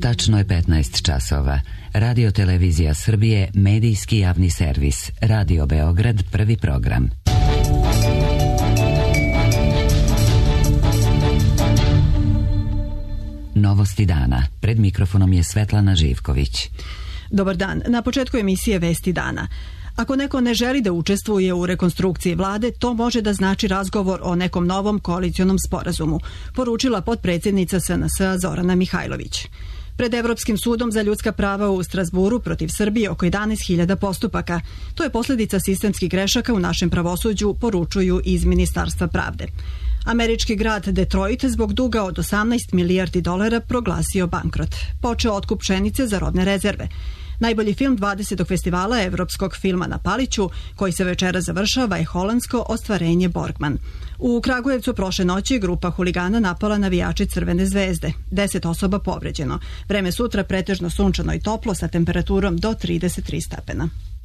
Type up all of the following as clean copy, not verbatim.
Tačno je 15 časova. Radio Televizija Srbije, medijski javni servis. Radio Beograd, prvi program. Novosti dana. Pred mikrofonom je Svetlana Živković. Dobar dan. Na početku emisije Vesti dana. Ako neko ne želi da učestvuje u rekonstrukciji vlade, to može da znači razgovor o nekom novom koalicionom sporazumu, poručila potpredsjednica SNS-a Zorana Mihajlović. Pred Evropskim sudom za ljudska prava u Strazburu protiv Srbije oko 11.000 postupaka. To je posljedica sistemskih grešaka u našem pravosuđu, poručuju iz Ministarstva pravde. Američki grad Detroit zbog duga od 18 milijardi dolara proglasio bankrot. Počeo otkup pšenice za robne rezerve. Najbolji film 20. festivala Evropskog filma na Paliću, koji se večera završava, je holandsko Ostvarenje Borgman. U Kragujevcu prošle noći grupa huligana napala navijači Crvene zvezde. 10 osoba povređeno. Vreme sutra pretežno sunčano i toplo sa temperaturom do 33 stepena.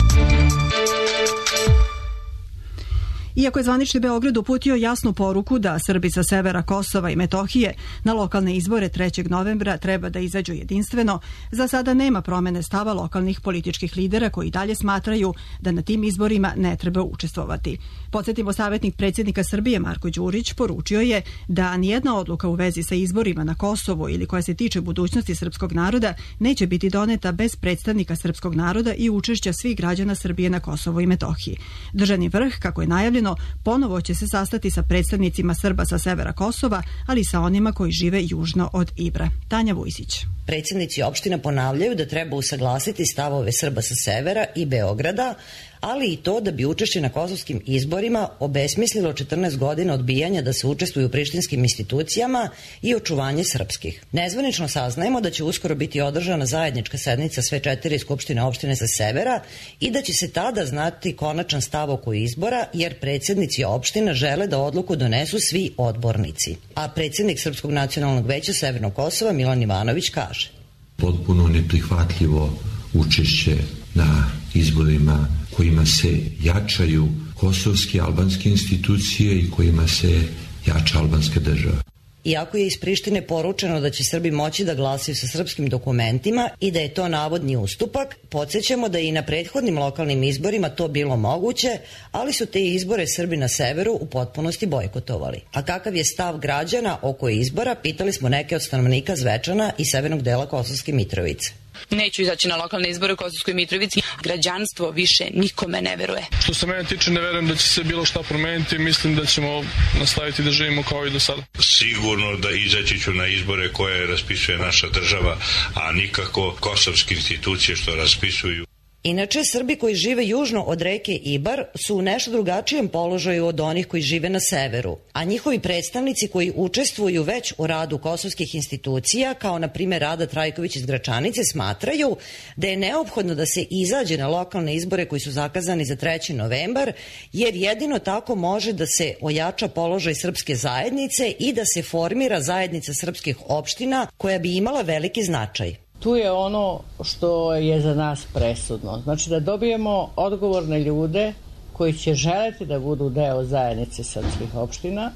Iako je zvanični Beograd uputio jasnu poruku da Srbi sa severa Kosova i Metohije na lokalne izbore 3. novembra treba da izađu jedinstveno, za sada nema promene stava lokalnih političkih lidera koji dalje smatraju da na tim izborima ne treba učestvovati. Podsjetimo, savjetnik predsjednika Srbije Marko Đurić poručio je da nijedna odluka u vezi sa izborima na Kosovu ili koja se tiče budućnosti srpskog naroda neće biti doneta bez predstavnika srpskog naroda i učešća svih građana Srbije na Kosovu i Metohiji. Državni vrh, kako je najavljeno, ponovo će se sastati sa predstavnicima Srba sa severa Kosova, ali i sa onima koji žive južno od Ibra. Tanja Vujsić. Predsjednici opština ponavljaju da treba usaglasiti stavove Srba sa severa i Beograda, ali i to da bi učešće na kosovskim izborima obesmislilo 14 godina odbijanja da se učestvuju u prištinskim institucijama i očuvanje srpskih. Nezvanično saznajemo da će uskoro biti održana zajednička sednica sve 4 skupštine opštine sa severa i da će se tada znati konačan stav oko izbora, jer predsjednici opština žele da odluku donesu svi odbornici. A predsjednik Srpskog nacionalnog veća Severnog Kosova Milan Ivanović kaže: potpuno neprihvatljivo učešće na izborima kojima se jačaju kosovske albanske institucije i kojima se jača albanska država. Iako je iz Prištine poručeno da će Srbi moći da glasaju sa srpskim dokumentima i da je to navodni ustupak, podsjećamo da je i na prethodnim lokalnim izborima to bilo moguće, ali su te izbore Srbi na severu u potpunosti bojkotovali. A kakav je stav građana oko izbora, pitali smo neke od stanovnika Zvečana i severnog dela Kosovske Mitrovice. Neću izaći na lokalne izbore u Kosovskoj Mitrovici. Građanstvo više nikome ne veruje. Što se mene tiče, ne verujem da će se bilo šta promeniti. Mislim da ćemo nastaviti da živimo kao i do sada. Sigurno da izaći ću na izbore koje raspisuje naša država, a nikako kosovske institucije što raspisuju. Inače, Srbi koji žive južno od reke Ibar su u nešto drugačijem položaju od onih koji žive na severu, a njihovi predstavnici koji učestvuju već u radu kosovskih institucija, kao na primjer Rada Trajković iz Gračanice, smatraju da je neophodno da se izađe na lokalne izbore koji su zakazani za 3. novembar, jer jedino tako može da se ojača položaj srpske zajednice i da se formira zajednica srpskih opština koja bi imala veliki značaj. Tu je ono što je za nas presudno. Znači da dobijemo odgovorne ljude koji će želeti da budu deo zajednice srpskih opština,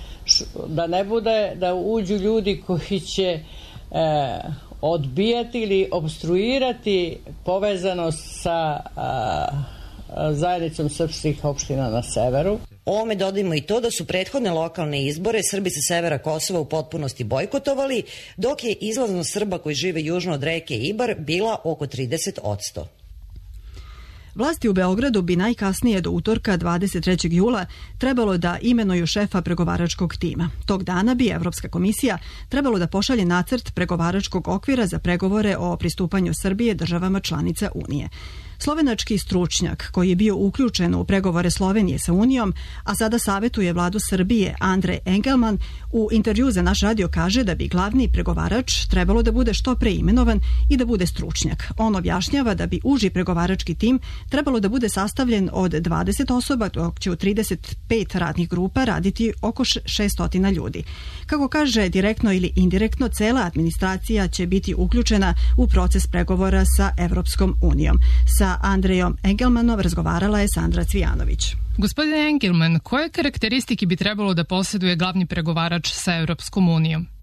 da ne bude da uđu ljudi koji će odbijati ili obstruirati povezanost sa zajednicom srpskih opština na severu. Ovome dodajmo i to da su prethodne lokalne izbore Srbi sa severa Kosova u potpunosti bojkotovali, dok je izlaznost Srba koji žive južno od reke Ibar bila oko 30%. Vlasti u Beogradu bi najkasnije do utorka 23. jula trebalo da imenuju šefa pregovaračkog tima. Tog dana bi Evropska komisija trebalo da pošalje nacrt pregovaračkog okvira za pregovore o pristupanju Srbije državama članica Unije. Slovenački stručnjak koji je bio uključen u pregovore Slovenije sa Unijom, a sada savjetuje vladu Srbije, Andrej Engelman, u intervju za naš radio kaže da bi glavni pregovarač trebalo da bude što pre imenovan i da bude stručnjak. On objašnjava da bi uži pregovarački tim trebalo da bude sastavljen od 20 osoba, dok će u 35 radnih grupa raditi oko 600 ljudi. Kako kaže, direktno ili indirektno, cela administracija će biti uključena u proces pregovora sa Evropskom unijom. Sa Andrejom Engelmanom razgovarala je Sandra Cvijanović. Gospodine Engelman, koje karakteristike bi trebalo da posjeduje glavni pregovarač sa Evropskom unijom? Ono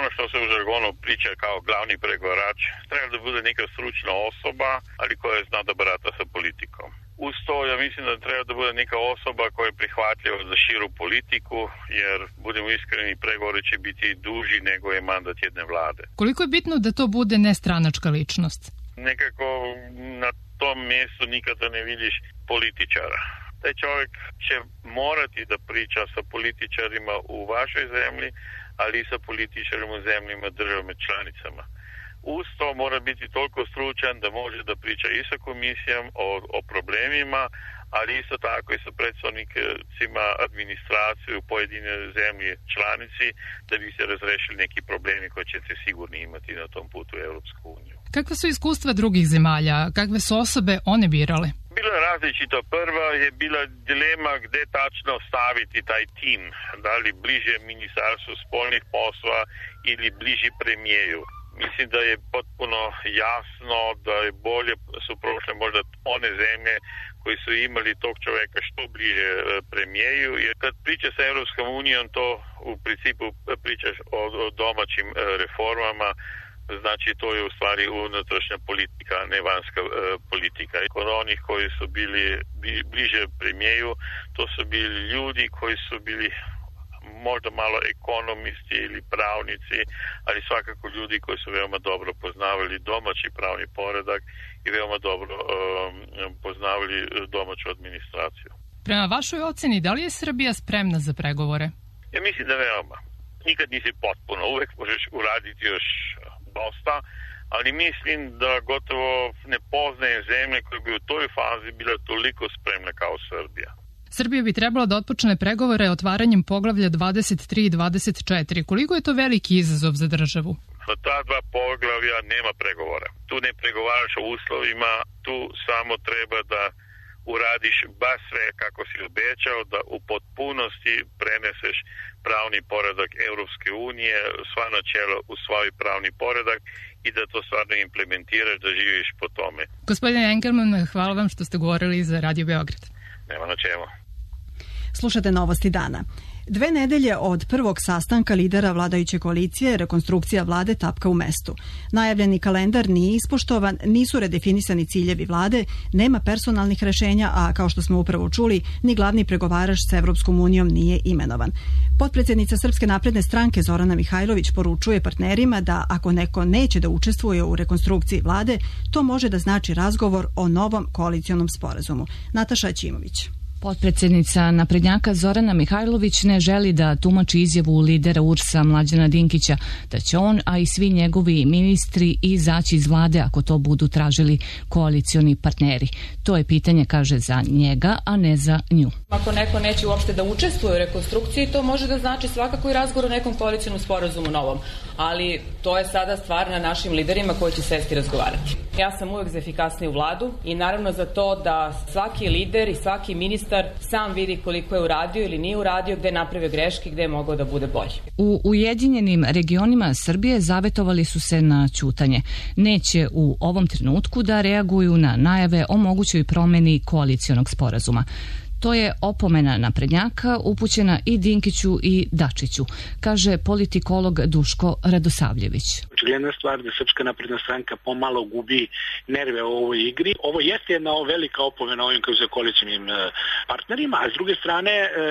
ono što se u žargonu priča kao glavni pregovarač, treba da bude neka stručna osoba, ali koja zna da barata sa politikom. Uz to ja mislim da treba da bude neka osoba koja je prihvatljiva za širu politiku, jer budemo iskreni, pregovori će biti duži nego je mandat jedne vlade. Koliko je bitno da to bude nestranačka ličnost? Nekako na tom mjestu nikada ne vidiš političara. Taj čovjek će morati da priča sa političarima u vašoj zemlji, ali i sa političarima u zemljama državama članicama. Uz to mora biti toliko stručan da može da priča i sa komisijom o problemima, ali isto tako i sa predstavnicima administracije u pojedine zemlje članici, da bi se razrešili neki problemi koje ćete sigurno imati na tom putu u Europsku uniju. Kakve su iskustva drugih zemalja? Kakve su osobe one birale? Bilo je različito. Prva je bila dilema gde tačno staviti taj tim, da li bliže ministarstvu spoljnih poslova ili bliže premijeru. Mislim da je potpuno jasno da je bolje su prošle možda one zemlje koji su imali tog čoveka što bliže premijeru, jer kad priča sa Europskom unijom to u principu pričaš o domaćim reformama, znači to je u stvari unutrašnja politika, ne vanjska politika. Kod onih koji su bili bliže premijeru, to su bili ljudi koji su bili možda malo ekonomisti ili pravnici, ali svakako ljudi koji su veoma dobro poznavali domaći pravni poredak i veoma dobro poznavali domaću administraciju. Prema vašoj oceni, da li je Srbija spremna za pregovore? Ja mislim da veoma. Nikad nisi potpuno, uvek možeš uraditi još dosta, ali mislim da gotovo ne poznaje zemlje koje bi u toj fazi bila toliko spremna kao Srbija. Srbija bi trebala da otpočne pregovore otvaranjem poglavlja 23 i 24. Koliko je to veliki izazov za državu? Na ta dva poglavlja nema pregovora. Tu ne pregovaraš o uslovima, tu samo treba da uradiš baš sve kako si obećao, da u potpunosti preneseš pravni poredak Europske unije, sva načela u svoj pravni poredak i da to stvarno implementiraš, da živiš po tome. Gospodine Engelman, hvala vam što ste govorili za Radio Beograd. Nema na čemu. Slušate Novosti dana. 2 nedelje od prvog sastanka lidera vladajuće koalicije, rekonstrukcija vlade tapka u mestu. Najavljeni kalendar nije ispoštovan, nisu redefinisani ciljevi vlade, nema personalnih rešenja, a kao što smo upravo čuli, ni glavni pregovarač sa Evropskom unijom nije imenovan. Potpredsjednica Srpske napredne stranke Zorana Mihajlović poručuje partnerima da ako neko neće da učestvuje u rekonstrukciji vlade, to može da znači razgovor o novom koalicionom sporazumu. Nataša Ćimović. Potpredsjednica naprednjaka Zorana Mihajlović ne želi da tumači izjavu lidera URS-a Mlađana Dinkića da će on, a i svi njegovi ministri izaći iz vlade ako to budu tražili koalicioni partneri. To je pitanje, kaže, za njega, a ne za nju. Ako neko neće uopšte da učestvuje u rekonstrukciji, to može da znači svakako i razgovor o nekom koalicionom sporazumu novom. Ali to je sada stvar na našim liderima koji će sesti razgovarati. Ja sam uvek za efikasniju vladu i naravno za to da svaki lider i svaki ministar sam vidi koliko je uradio ili nije uradio, gde je napravio greške, gde je mogao da bude bolji. U Ujedinjenim regionima Srbije zavetovali su se na ćutanje. Neće u ovom trenutku da reaguju na najave o mogućoj promeni koalicionog sporazuma. To je opomena naprednjaka upućena i Dinkiću i Dačiću, kaže politikolog Duško Radosavljević. Očigledna stvar da Srpska napredna stranka pomalo gubi nerve u ovoj igri. Ovo jeste jedna velika opomena ovim koalicionim partnerima, a s druge strane,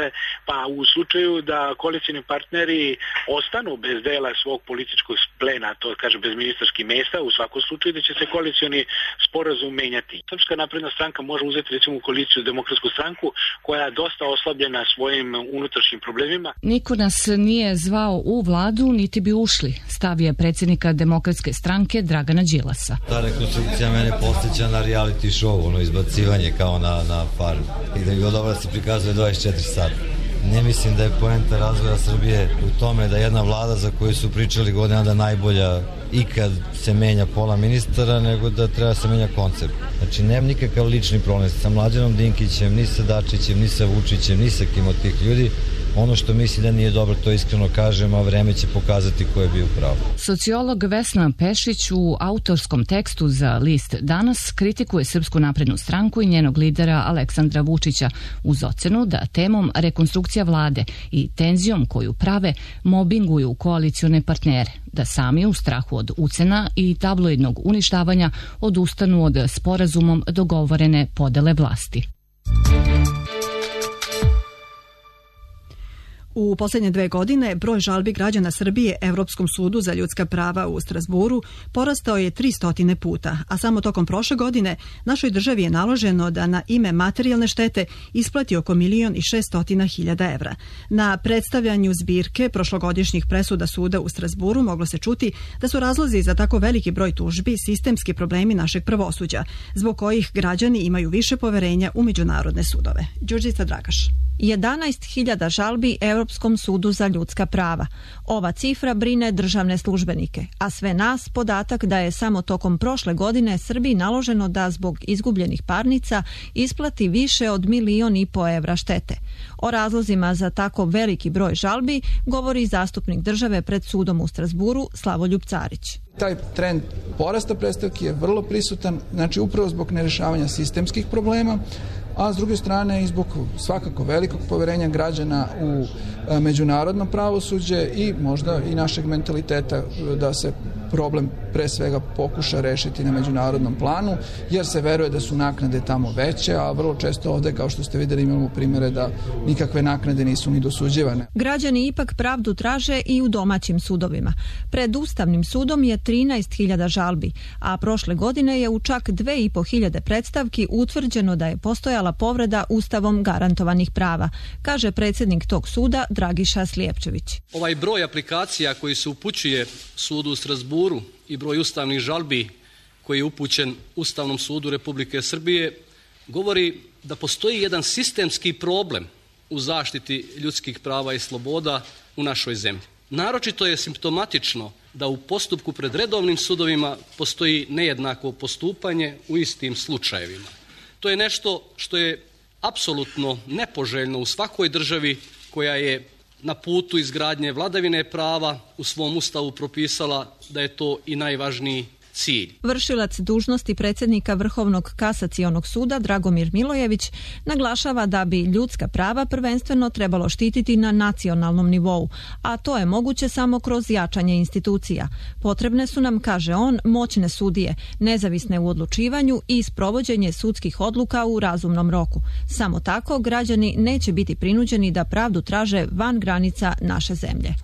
pa u slučaju da koalicioni partneri ostanu bez dela svog političkog plena, to kaže bez ministarskih mesta, u svakom slučaju da će se koalicioni sporazum menjati. Srpska napredna stranka može uzeti recimo koaliciju Demokratsku stranku, koja je dosta oslabljena svojim unutrašnjim problemima. Niko nas nije zvao u vladu, niti bi ušli, stavio predsjednika Demokratske stranke Dragana Đilasa. Ta rekonstrukcija mene podsjeća na reality show, izbacivanje kao na farm. I da bi bilo dobro da se prikazuje 24 sata. Ne mislim da je poenta razvoja Srbije u tome da jedna vlada za koju su pričali godina da najbolja ikad se menja pola ministara, nego da treba se menja koncept. Znači, nemam nikakav lični problem sa Mlađanom Dinkićem, ni sa Dačićem, ni sa Vučićem, ni sa kim od tih ljudi. Ono što mislim da nije dobro, to iskreno kažem, a vreme će pokazati ko je bio pravo. Sociolog Vesna Pešić u autorskom tekstu za list Danas kritikuje Srpsku naprednu stranku i njenog lidera Aleksandra Vučića uz ocenu da temom rekonstrukcija vlade i tenzijom koju prave mobinguju koalicione partnere, da sami u strahu od ucena i tabloidnog uništavanja odustanu od sporazumom dogovorene podele vlasti. U posljednje 2 godine broj žalbi građana Srbije Evropskom sudu za ljudska prava u Strazburu porastao je 300 puta, a samo tokom prošle godine našoj državi je naloženo da na ime materijalne štete isplati oko 1.600.000 evra. Na predstavljanju zbirke prošlogodišnjih presuda suda u Strazburu moglo se čuti da su razlozi za tako veliki broj tužbi sistemski problemi našeg pravosuđa, zbog kojih građani imaju više poverenja u međunarodne sudove. Đurđica Dragaš. 11.000 žalbi Europskom sudu za ljudska prava. Ova cifra brine državne službenike, a sve nas podatak da je samo tokom prošle godine Srbiji naloženo da zbog izgubljenih parnica isplati više od 1,5 miliona evra štete. O razlozima za tako veliki broj žalbi govori zastupnik države pred sudom u Strazburu Slavoljub Carić. Taj trend porasta predstavki je vrlo prisutan, znači upravo zbog nerešavanja sistemskih problema, a s druge strane i zbog svakako velikog poverenja građana u međunarodno pravosuđe i možda i našeg mentaliteta da se problem pre svega pokuša rešiti na međunarodnom planu, jer se veruje da su naknade tamo veće, a vrlo često ovde, kao što ste videli, imamo primere da nikakve naknade nisu ni dosuđivane. Građani ipak pravdu traže i u domaćim sudovima. Pred Ustavnim sudom je 13.000 žalbi, a prošle godine je u čak 2.500 predstavki utvrđeno da je postojala povreda Ustavom garantovanih prava, kaže predsjednik tog suda Dragiša Slijepčević. Ovaj broj aplikacija koji se upućuje sudu u Strazburu i broj ustavnih žalbi koji je upućen Ustavnom sudu Republike Srbije govori da postoji jedan sistemski problem u zaštiti ljudskih prava i sloboda u našoj zemlji. Naročito je simptomatično da u postupku pred redovnim sudovima postoji nejednako postupanje u istim slučajevima. To je nešto što je apsolutno nepoželjno u svakoj državi koja je na putu izgradnje vladavine prava u svom ustavu propisala da je to i najvažniji cilj. Vršilac dužnosti predsjednika Vrhovnog kasacionog suda Dragomir Milojević naglašava da bi ljudska prava prvenstveno trebalo štititi na nacionalnom nivou, a to je moguće samo kroz jačanje institucija. Potrebne su nam, kaže on, moćne sudije, nezavisne u odlučivanju i sprovođenje sudskih odluka u razumnom roku. Samo tako građani neće biti prinuđeni da pravdu traže van granica naše zemlje.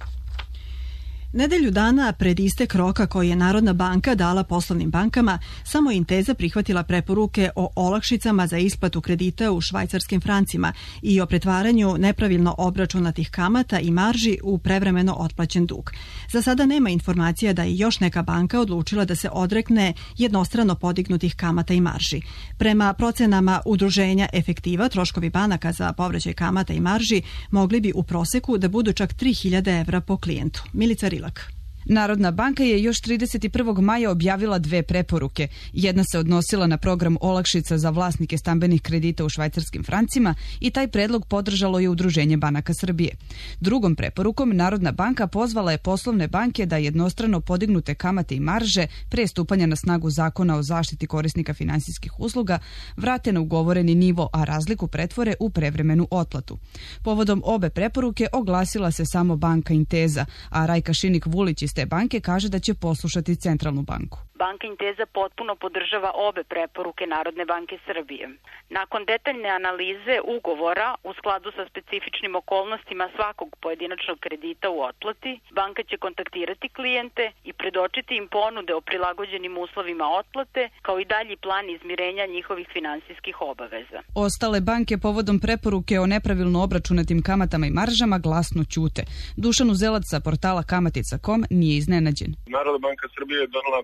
Nedelju dana pred istek roka koji je Narodna banka dala poslovnim bankama, samo Inteza prihvatila preporuke o olakšicama za isplatu kredita u švajcarskim francima i o pretvaranju nepravilno obračunatih kamata i marži u prevremeno otplaćen dug. Za sada nema informacija da je još neka banka odlučila da se odrekne jednostrano podignutih kamata i marži. Prema procenama udruženja Efektiva, troškovi banaka za povraćaj kamata i marži mogli bi u proseku da budu čak 3.000 evra po klijentu. Milica Rilak. Narodna banka je još 31. maja objavila 2 preporuke. Jedna se odnosila na program olakšica za vlasnike stambenih kredita u švajcarskim francima i taj predlog podržalo je Udruženje banaka Srbije. Drugom preporukom Narodna banka pozvala je poslovne banke da jednostrano podignute kamate i marže pre stupanja na snagu Zakona o zaštiti korisnika finansijskih usluga vrate na ugovoreni nivo, a razliku pretvore u prevremenu otplatu. Povodom obe preporuke oglasila se samo banka Inteza, a Rajka Šinik-Vulić iz te banke kaže da će poslušati Centralnu banku. Banka Inteza potpuno podržava obe preporuke Narodne banke Srbije. Nakon detaljne analize ugovora u skladu sa specifičnim okolnostima svakog pojedinačnog kredita u otplati, banka će kontaktirati klijente i predočiti im ponude o prilagođenim uslovima otplate, kao i dalji plan izmirenja njihovih finansijskih obaveza. Ostale banke povodom preporuke o nepravilno obračunatim kamatama i maržama glasno ćute. Dušan Uzelac sa portala Kamatica.com nije iznenađen. Narodna banka Srbije je donela preporuku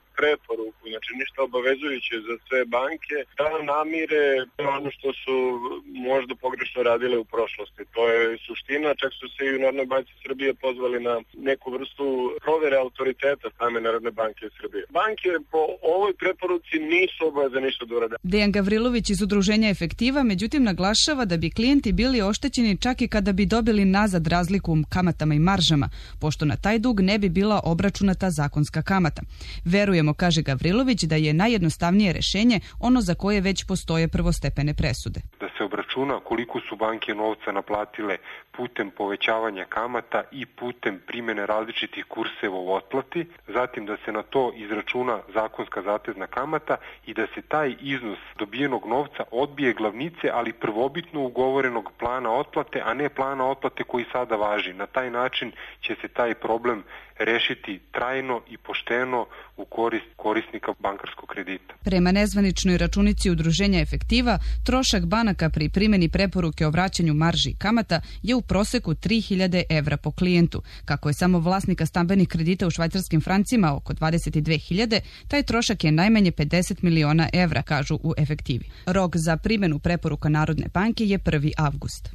preporuku, znači ništa obavezujuće za sve banke, da namire ono što su možda pogrešno radile u prošlosti. To je suština, čak su se i u Narodnoj banci Srbije pozvali na neku vrstu provere autoriteta same Narodne banke Srbije. Banke po ovoj preporuci nisu obavezne ništa da urade. Dejan Gavrilović iz udruženja Efektiva međutim naglašava da bi klijenti bili oštećeni čak i kada bi dobili nazad razliku u kamatama i maržama, pošto na taj dug ne bi bila obračunata zakonska kamata. Verujemo, kaže Gavrilović, da je najjednostavnije rešenje ono za koje već postoje prvostepene presude. Da se obračuna koliko su banke novca naplatile putem povećavanja kamata i putem primjene različitih kurseva u otplati, zatim da se na to izračuna zakonska zatezna kamata i da se taj iznos dobijenog novca odbije glavnice, ali prvobitno ugovorenog plana otplate, a ne plana otplate koji sada važi. Na taj način će se taj problem rešiti trajno i pošteno u korist korisnika bankarskog kredita. Prema nezvaničnoj računici udruženja Efektiva, trošak banaka pri primjeni preporuke o vraćanju marži i kamata je u proseku 3000 evra po klijentu. Kako je samo vlasnika stambenih kredita u švajcarskim francima oko 22.000, taj trošak je najmanje 50 miliona evra, kažu u Efektivi. Rok za primjenu preporuka Narodne banke je 1. avgust.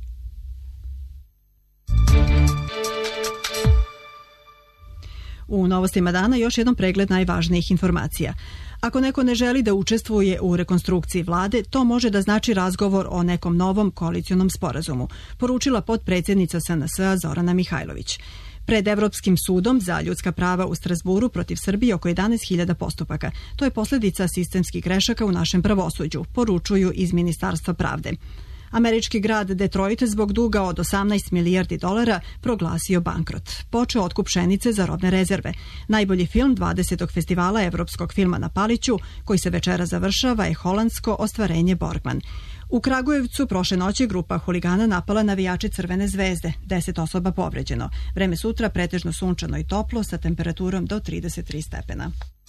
U novostima dana još jedan pregled najvažnijih informacija. Ako neko ne želi da učestvuje u rekonstrukciji vlade, to može da znači razgovor o nekom novom koalicionom sporazumu, poručila potpredsjednica SNS-a Zorana Mihajlović. Pred Evropskim sudom za ljudska prava u Strasburu protiv Srbije oko 11.000 postupaka. To je posljedica sistemskih grešaka u našem pravosuđu, poručuju iz Ministarstva pravde. Američki grad Detroit zbog duga od 18 milijardi dolara proglasio bankrot. Počeo otkup pšenice za robne rezerve. Najbolji film 20. festivala Evropskog filma na Paliću, koji se večera završava, je holandsko ostvarenje Borgman. U Kragujevcu prošle noći grupa huligana napala navijače Crvene zvezde. 10 osoba povređeno. Vreme sutra pretežno sunčano i toplo sa temperaturom do 33 stepena.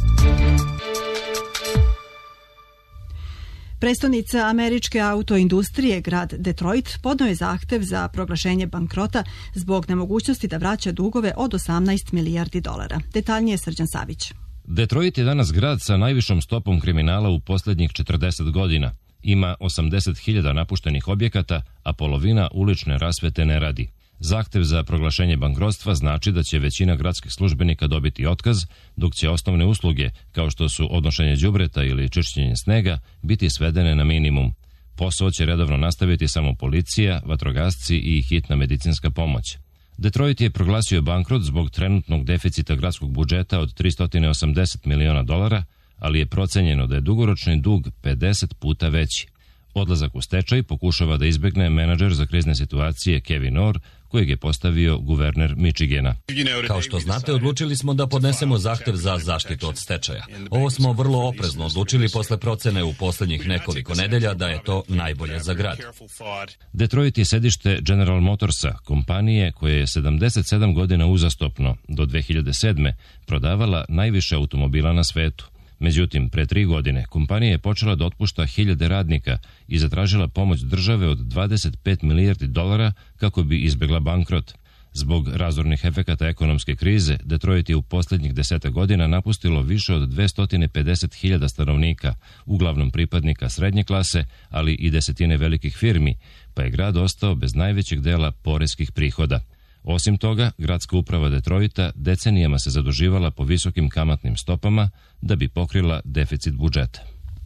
Prestonica američke autoindustrije, grad Detroit, podneo je zahtev za proglašenje bankrota zbog nemogućnosti da vraća dugove od 18 milijardi dolara. Detaljnije Srđan Savić. Detroit je danas grad sa najvišom stopom kriminala u posljednjih 40 godina. Ima 80.000 napuštenih objekata, a polovina ulične rasvete ne radi. Zahtev za proglašenje bankrotstva znači da će većina gradskih službenika dobiti otkaz, dok će osnovne usluge, kao što su odnošenje đubreta ili čišćenje snega, biti svedene na minimum. Posao će redovno nastaviti samo policija, vatrogasci i hitna medicinska pomoć. Detroit je proglasio bankrot zbog trenutnog deficita gradskog budžeta od 380 miliona dolara, ali je procenjeno da je dugoročni dug 50 puta veći. Odlazak u stečaj pokušava da izbegne menadžer za krizne situacije Kevin Orr, kojeg je postavio guverner Michigana. Kao što znate, odlučili smo da podnesemo zahtev za zaštitu od stečaja. Ovo smo vrlo oprezno odlučili posle procene u posljednjih nekoliko nedelja da je to najbolje za grad. Detroit je sedište General Motorsa, kompanije koja je 77 godina uzastopno, do 2007. prodavala najviše automobila na svetu. Međutim, pre 3 godine kompanija je počela da otpušta 1000 radnika i zatražila pomoć države od 25 milijardi dolara kako bi izbjegla bankrot. Zbog razornih efekata ekonomske krize, Detroit je u posljednjih 10 godina napustilo više od 250.000 stanovnika, uglavnom pripadnika srednje klase, ali i desetine velikih firmi, pa je grad ostao bez najvećeg dela poreskih prihoda. Osim toga, gradska uprava Detroita decenijama se zaduživala po visokim kamatnim stopama da bi pokrila deficit budžeta.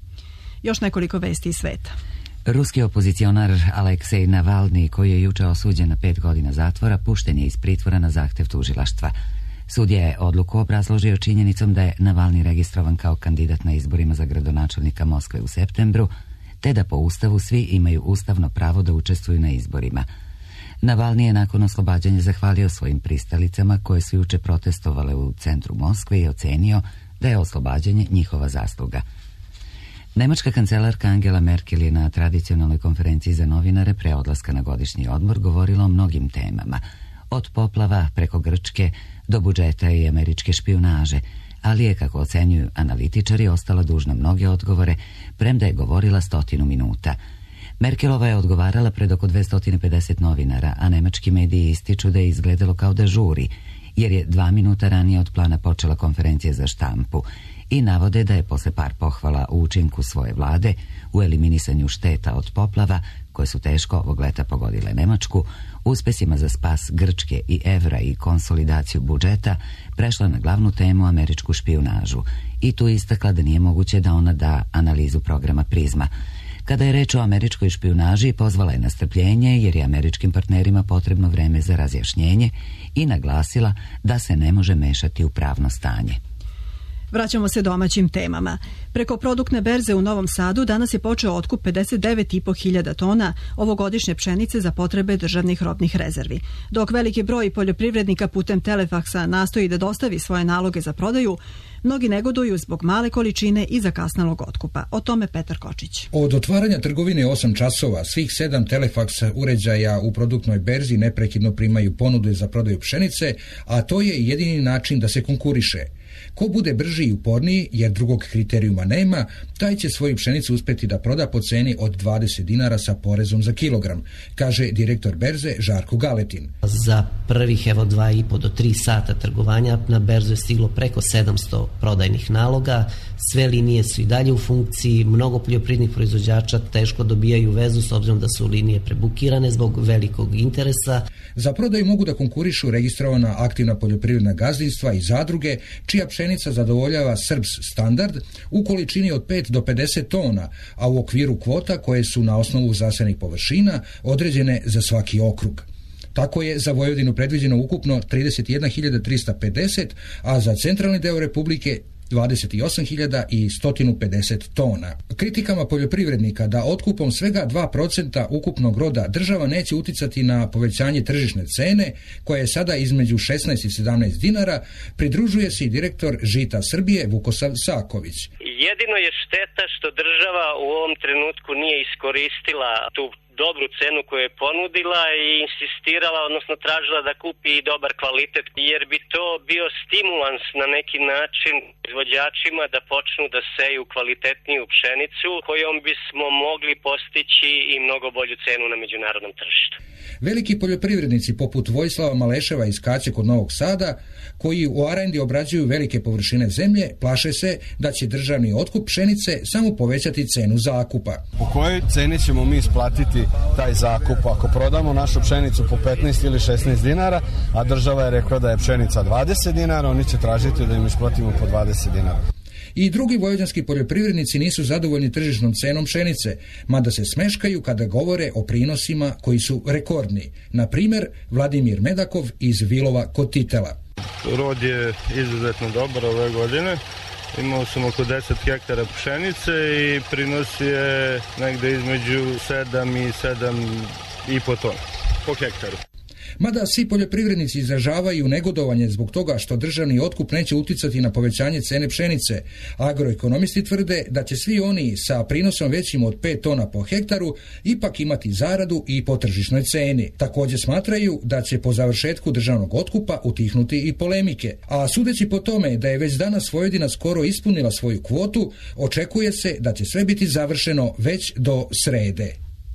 Još nekoliko vesti iz sveta. Ruski opozicionar Aleksej Navalni, koji je juče osuđen na 5 godina zatvora, pušten je iz pritvora na zahtev tužilaštva. Sudija je odluku obrazložio činjenicom da je Navalni registrovan kao kandidat na izborima za gradonačelnika Moskve u septembru, te da po ustavu svi imaju ustavno pravo da učestvuju na izborima. Navalni je nakon oslobađanja zahvalio svojim pristalicama koje su juče protestovale u centru Moskve i ocenio da je oslobađanje njihova zasluga. Nemačka kancelarka Angela Merkel je na tradicionalnoj konferenciji za novinare pre odlaska na godišnji odmor govorila o mnogim temama, od poplava preko Grčke do budžeta i američke špijunaže, ali je, kako ocenjuju analitičari, ostala dužna mnoge odgovore, premda je govorila 100 minuta. Merkelova je odgovarala pred oko 250 novinara, a nemački mediji ističu da je izgledalo kao da žuri jer je 2 minuta ranije od plana počela konferencija za štampu i navode da je posle par pohvala u učinku svoje vlade u eliminisanju šteta od poplava, koje su teško ovog leta pogodile Nemačku, uspesima za spas Grčke i evra i konsolidaciju budžeta, prešla na glavnu temu američku špijunažu i tu istakla da nije moguće da ona da analizu programa Prizma. Kada je reč o američkoj špijunaži, pozvala je na strpljenje jer je američkim partnerima potrebno vreme za razjašnjenje i naglasila da se ne može mešati u pravno stanje. Vraćamo se domaćim temama. Preko produktne berze u Novom Sadu danas je počeo otkup 59.500 tona ovogodišnje pšenice za potrebe državnih robnih rezervi. Dok veliki broj poljoprivrednika putem telefaksa nastoji da dostavi svoje naloge za prodaju, mnogi negoduju zbog male količine i zakasnelog otkupa. O tome Petar Kočić. Od otvaranja trgovine 8 časova, svih 7 telefaks uređaja u produktnoj berzi neprekidno primaju ponude za prodaju pšenice, a to je jedini način da se konkuriše. Ko bude brži i uporniji, jer drugog kriterijuma nema, taj će svoju pšenicu uspjeti da proda po ceni od 20 dinara sa porezom za kilogram, kaže direktor berze Žarko Galetin. Za prvih 2,5 do 3 sata trgovanja na berzu je stiglo preko 700 prodajnih naloga, sve linije su i dalje u funkciji, mnogo poljoprivrednih proizvođača teško dobijaju vezu s obzirom da su linije prebukirane zbog velikog interesa. Za prodaju mogu da konkurišu registrovana aktivna poljoprivredna gazdinstva i zadruge, čija pšenica zadovoljava SRBS standard u količini od 5 do 50 tona, a u okviru kvota koje su na osnovu zasenih površina određene za svaki okrug. Tako je za Vojvodinu predviđeno ukupno 31.350, a za centralni deo Republike 28.150 tona. Kritikama poljoprivrednika da otkupom svega 2% ukupnog roda država neće uticati na povećanje tržišne cene, koja je sada između 16 i 17 dinara, pridružuje se i direktor Žita Srbije Vukosav Saković. Jedino je šteta što država u ovom trenutku nije iskoristila tu dobru cenu koju je ponudila i insistirala, odnosno tražila da kupi i dobar kvalitet, jer bi to bio stimulans na neki način izvođačima da počnu da seju kvalitetniju pšenicu, kojom bismo mogli postići i mnogo bolju cenu na međunarodnom tržištu. Veliki poljoprivrednici poput Vojislava Maleševa iz Kaće kod Novog Sada, koji u arendi obrađuju velike površine zemlje, plaše se da će državni otkup pšenice samo povećati cenu zakupa. Po kojoj ceni ćemo mi isplatiti taj zakup ako prodamo našu pšenicu po 15 ili 16 dinara, a država je rekla da je pšenica 20 dinara, oni će tražiti da im isplatimo po 20 dinara. I drugi vojvođanski poljoprivrednici nisu zadovoljni tržišnom cenom pšenice, mada se smeškaju kada govore o prinosima koji su rekordni. Na primjer, Vladimir Medakov iz Vilova kod Titela. Rod je izuzetno dobar ove godine. Imao sam oko 10 hektara pšenice i prinos je negde između 7 i 7,5 tona po hektaru. Mada svi poljoprivrednici izražavaju negodovanje zbog toga što državni otkup neće uticati na povećanje cene pšenice, agroekonomisti tvrde da će svi oni sa prinosom većim od 5 tona po hektaru ipak imati zaradu i po tržišnoj ceni. Također smatraju da će po završetku državnog otkupa utihnuti i polemike, a sudeći po tome da je već danas Vojvodina skoro ispunila svoju kvotu, očekuje se da će sve biti završeno već do srede.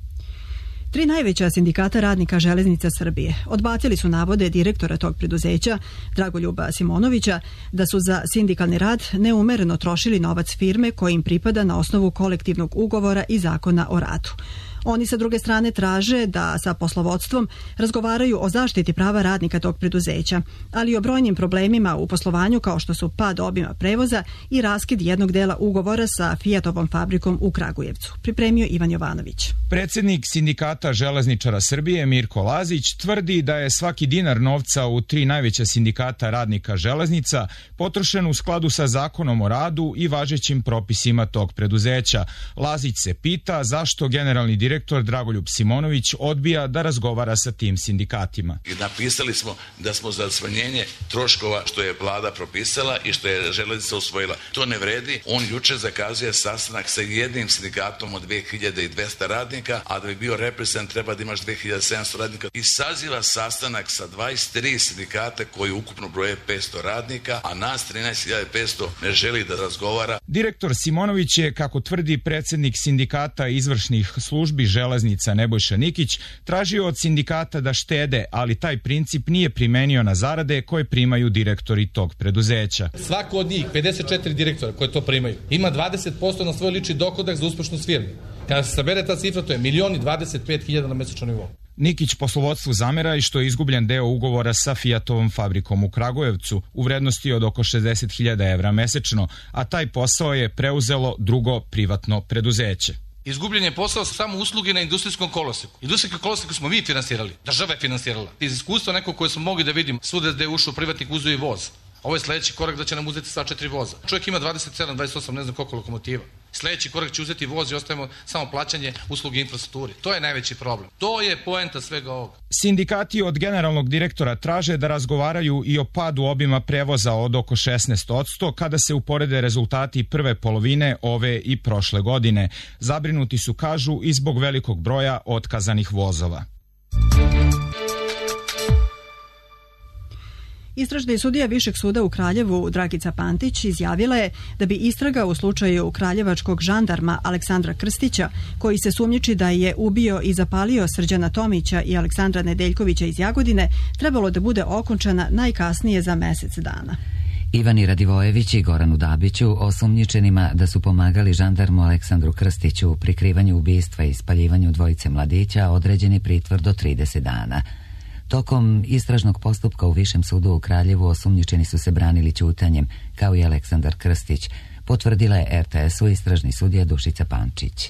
3 najveća sindikata radnika Železnica Srbije odbacili su navode direktora tog preduzeća, Dragoljuba Simonovića, da su za sindikalni rad neumereno trošili novac firme koji im pripada na osnovu kolektivnog ugovora i zakona o radu. Oni sa druge strane traže da sa poslovodstvom razgovaraju o zaštiti prava radnika tog preduzeća, ali i o brojnim problemima u poslovanju kao što su pad obima prevoza i raskid jednog dela ugovora sa Fijatovom fabrikom u Kragujevcu. Pripremio Ivan Jovanović. Predsjednik sindikata železničara Srbije Mirko Lazić tvrdi da je svaki dinar novca u 3 najveća sindikata radnika železnica potrošen u skladu sa zakonom o radu i važećim propisima tog preduzeća. Lazić se pita zašto generalni direktor Dragoljub Simonović odbija da razgovara sa tim sindikatima. Napisali smo da smo za smanjenje troškova što je vlada propisala i što je železnica usvojila. To ne vredi. On juče zakazuje sastanak sa jednim sindikatom od 2200 radnika, a da bi bio reprezent treba da imaš 2700 radnika. I saziva sastanak sa 23 sindikata koji ukupno broje 500 radnika, a nas 13.500 ne želi da razgovara. Direktor Simonović je, kako tvrdi predsjednik sindikata izvršnih službi železnica Nebojša Nikić, tražio od sindikata da štede, ali taj princip nije primenio na zarade koje primaju direktori tog preduzeća. Svako od njih, 54 direktora koje to primaju, ima 20% na svoj lični dohodak za uspešnost firme. Kada se sabere ta cifra, to je 1.025.000 na mesečnom nivou. Nikić poslovodstvu zamera i što je izgubljen deo ugovora sa Fijatovom fabrikom u Kragujevcu u vrednosti od oko 60.000 evra mesečno, a taj posao je preuzelo drugo privatno preduzeće. Izgubljen je posao samo usluge na industrijskom koloseku. Industrijski kolosek smo mi finansirali, država je finansirala. Iz iskustva nekog koje smo mogli da vidim, svuda gde je ušao privatnik uzeo i voz. Ovo je sledeći korak da će nam uzeti sva 4 voza. Čovjek ima 27, 28, ne znam koliko lokomotiva. Sledeći korak će uzeti voz i ostajemo samo plaćanje usluge infrastrukturi. To je najveći problem. To je poenta svega ovoga. Sindikati od generalnog direktora traže da razgovaraju i o padu obima prevoza od oko 16% kada se uporede rezultati prve polovine ove i prošle godine. Zabrinuti su, kažu, i zbog velikog broja otkazanih vozova. Istražni sudija Višeg suda u Kraljevu Dragica Pantić izjavila je da bi istraga u slučaju kraljevačkog žandarma Aleksandra Krstića, koji se sumnjiči da je ubio i zapalio Srđana Tomića i Aleksandra Nedeljkovića iz Jagodine, trebalo da bude okončana najkasnije za mesec dana. Ivani Radivojević i Goranu Dabiću, osumnjičenima da su pomagali žandarmu Aleksandru Krstiću u prikrivanju ubistva i spaljivanju dvojice mladića, određen je pritvor do 30 dana. Tokom istražnog postupka u Višem sudu u Kraljevu osumnjičeni su se branili ćutanjem, kao i Aleksandar Krstić, potvrdila je RTS-u istražni sudija Dušica Pančić.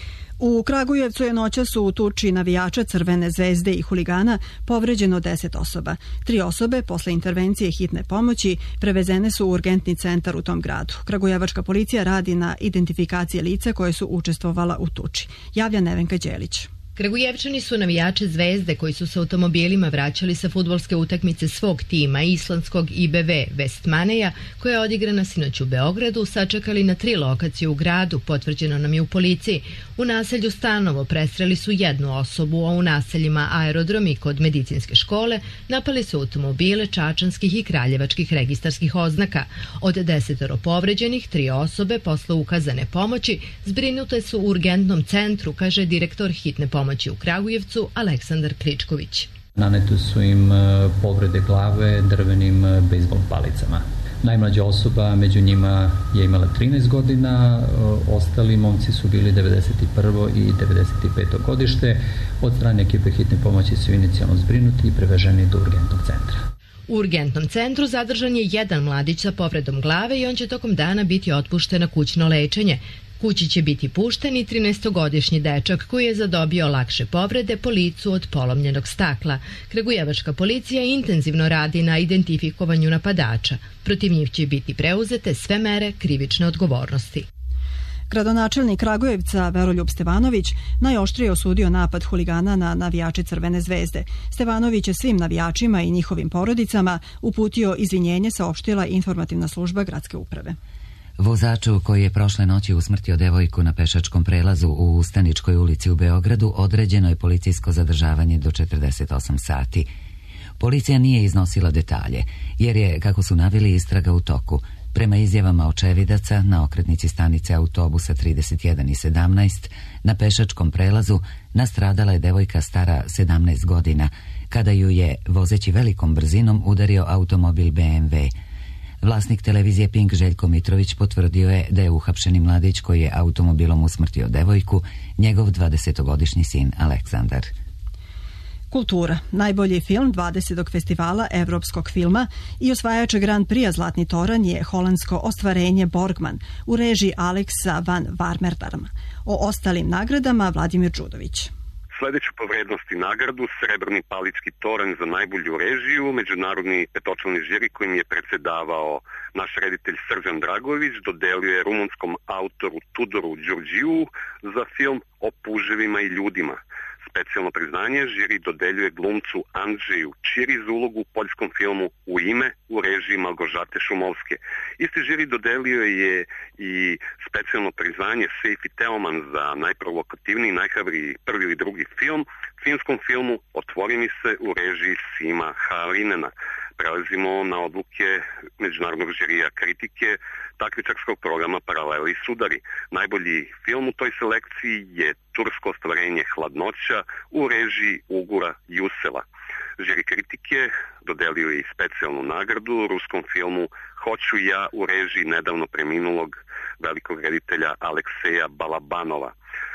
U Kragujevcu je noćas u tuči navijača Crvene zvezde i huligana povređeno 10 osoba. 3 osobe posle intervencije hitne pomoći prevezene su u urgentni centar u tom gradu. Kragujevačka policija radi na identifikaciji lica koje su učestvovala u tuči. Javlja Nevenka Đelić. Kragujevčani su navijače Zvezde koji su se automobilima vraćali sa fudbalske utakmice svog tima islandskog IBV Vestmaneja, koja je odigrana sinoć u Beogradu, sačekali na 3 lokacije u gradu, potvrđeno nam je u policiji. U naselju Stanovo prestreli su 1 osobu, a u naseljima Aerodrom i kod medicinske škole napali su automobile čačanskih i kraljevačkih registarskih oznaka. Od 10 povređenih, 3 osobe posle ukazane pomoći zbrinute su u urgentnom centru, kaže direktor hitne pomoći u Kragujevcu Aleksandar Kričković. Nanete su im povrede glave drvenim bejzbol palicama. Najmlađa osoba među njima je imala 13 godina, ostali momci su bili 91. i 95. godište. Od strane ekipe hitne pomoći su inicijalno zbrinuti i preveženi do urgentnog centra. U urgentnom centru zadržan je 1 mladić sa povredom glave i on će tokom dana biti otpušten na kućno lečenje. Kući će biti pušten i 13-godišnji dečak koji je zadobio lakše povrede po licu od polomljenog stakla. Kragujevačka policija intenzivno radi na identifikovanju napadača. Protiv njih će biti preuzete sve mere krivične odgovornosti. Gradonačelnik Kragujevca Veroljub Stevanović najoštrije osudio napad huligana na navijače Crvene zvezde. Stevanović je svim navijačima i njihovim porodicama uputio izvinjenje, saopštila informativna služba gradske uprave. Vozaču koji je prošle noći usmrtio devojku na pešačkom prelazu u Ustaničkoj ulici u Beogradu određeno je policijsko zadržavanje do 48 sati. Policija nije iznosila detalje, jer je, kako su naveli, istraga u toku. Prema izjavama očevidaca, na okretnici stanice autobusa 31 i 17, na pešačkom prelazu nastradala je devojka stara 17 godina, kada ju je, vozeći velikom brzinom, udario automobil BMW. Vlasnik televizije Pink Željko Mitrović potvrdio je da je uhapšeni mladić koji je automobilom usmrtio devojku njegov 20-godišnji sin Aleksandar. Kultura. Najbolji film 20. festivala evropskog filma i osvajač Grand Prix Zlatni toranj je holandsko ostvarenje Borgman u režiji Aleksa van Warmerdarma. O ostalim nagradama Vladimir Đudović. Sledeću po vrednosti nagradu Srebrni palički toranj za najbolju režiju, međunarodni petočlani žiri kojim je predsedavao naš reditelj Srđan Dragović dodelio rumunskom autoru Tudoru Đurđiju za film O puževima i ljudima. Specijalno priznanje žiri dodeljuje glumcu Andžeju Čiri za ulogu u poljskom filmu U ime u režiji Malgožate Šumovske. Isti žiri dodelio je i specijalno priznanje Seifi Teoman za najprovokativniji, najhrabriji prvi ili drugi film, finskom filmu Otvori mi se u režiji Sima Harinena. prelazimo na odluke Međunarodnog žirija kritike takmičarskog programa Paralele i sudari. Najbolji film u toj selekciji je tursko ostvarenje Hladnoća u režiji Ugura Jusela. Žiri kritike dodelio je i specijalnu nagradu ruskom filmu Hoću ja u režiji nedavno preminulog velikog reditelja Alekseja Balabanova.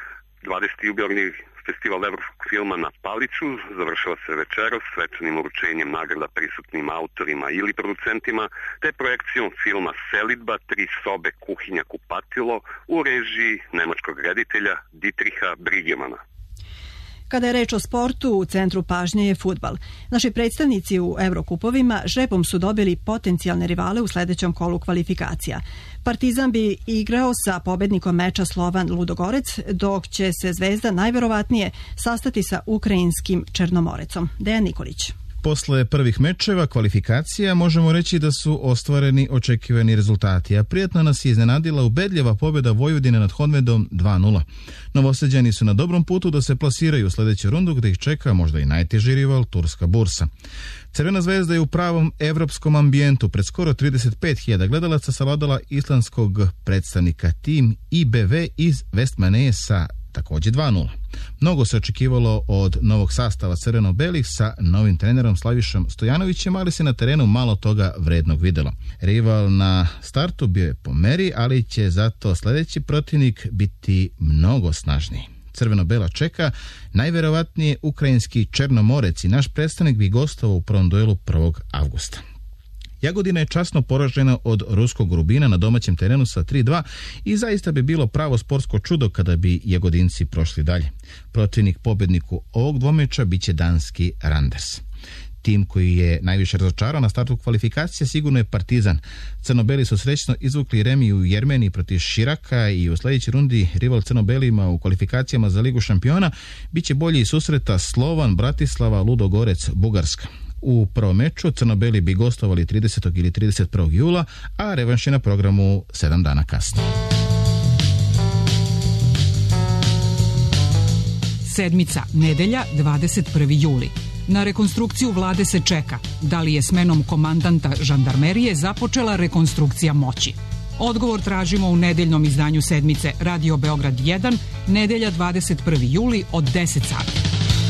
20. jubilarni festival evropskog filma na Paliću završava se večeras svečanim uručenjem nagrada prisutnim autorima ili producentima, te projekcijom filma Selidba, 3 sobe, kuhinja, kupatilo u režiji nemačkog reditelja Dietricha Brigemana. Kada je reč o sportu, u centru pažnje je fudbal. Naši predstavnici u Evrokupovima žrebom su dobili potencijalne rivale u sledećem kolu kvalifikacija. Partizan bi igrao sa pobednikom meča Slovan Ludogorec, dok će se Zvezda najverovatnije sastati sa ukrajinskim Černomorecom. Dejan Nikolić. Posle prvih mečeva kvalifikacija možemo reći da su ostvareni očekivani rezultati, a prijatno nas je iznenadila ubedljiva pobjeda Vojvodine nad Honvedom 2:0. Novosađani su na dobrom putu da se plasiraju u sledeću rundu gde ih čeka možda i najteži rival Turska bursa. Crvena zvezda je u pravom evropskom ambijentu pred skoro 35.000 gledalaca savladala islandskog predstavnika tim IBV iz Vestmaneje sa takođe 2:0. Mnogo se očekivalo od novog sastava crveno-belih sa novim trenerom Slavišom Stojanovićem, ali se na terenu malo toga vrednog videlo. Rival na startu bio je po meri, ali će zato sledeći protivnik biti mnogo snažniji. Crveno-bela čeka najverovatnije ukrajinski Černomorec i naš predstavnik bi gostovao u prvom duelu 1. avgusta. Jagodina je časno poražena od ruskog Rubina na domaćem terenu sa 3:2 i zaista bi bilo pravo sportsko čudo kada bi Jagodinci prošli dalje. Protivnik pobedniku ovog dvomeča biće danski Randers. Tim koji je najviše razočarao na startu kvalifikacije sigurno je Partizan. Crnobeli su srećno izvukli remiju u Jermeniji protiv Širaka i u sledećoj rundi rival Crnobelima u kvalifikacijama za Ligu šampiona biće bolji susreta Slovan, Bratislava, Ludogorec, Bugarska. U prvom meču Crnobeli bi gostovali 30. ili 31. jula, a revanš je na programu 7 dana kasnije. Sedmica, nedelja, 21. juli. Na rekonstrukciju vlade se čeka. Da li je smenom komandanta žandarmerije započela rekonstrukcija moći? Odgovor tražimo u nedeljnom izdanju Sedmice Radio Beograd 1, nedelja 21. juli od 10 sati.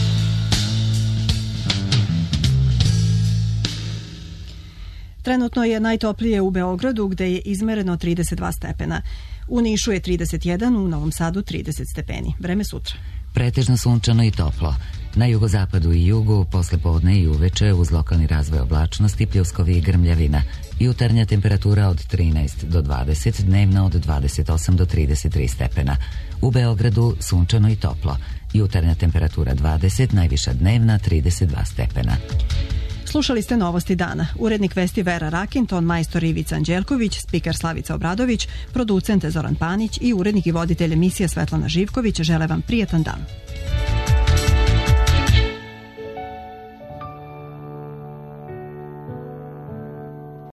Trenutno je najtoplije u Beogradu gde je izmereno 32 stepena. U Nišu je 31, u Novom Sadu 30 stepeni. Vreme sutra. Pretežno sunčano i toplo. Na jugozapadu i jugu, posle podne i uveče, uz lokalni razvoj oblačnosti, pljuskovi i grmljavina. Jutarnja temperatura od 13 do 20, dnevna od 28 do 33 stepena. U Beogradu sunčano i toplo. Jutarnja temperatura 20, najviša dnevna 32 stepena. Slušali ste Novosti dana. Urednik vesti Vera Rakin, ton majstor Ivica Anđelković, spiker Slavica Obradović, producent Zoran Panić i urednik i voditelj emisije Svetlana Živković žele vam prijatan dan.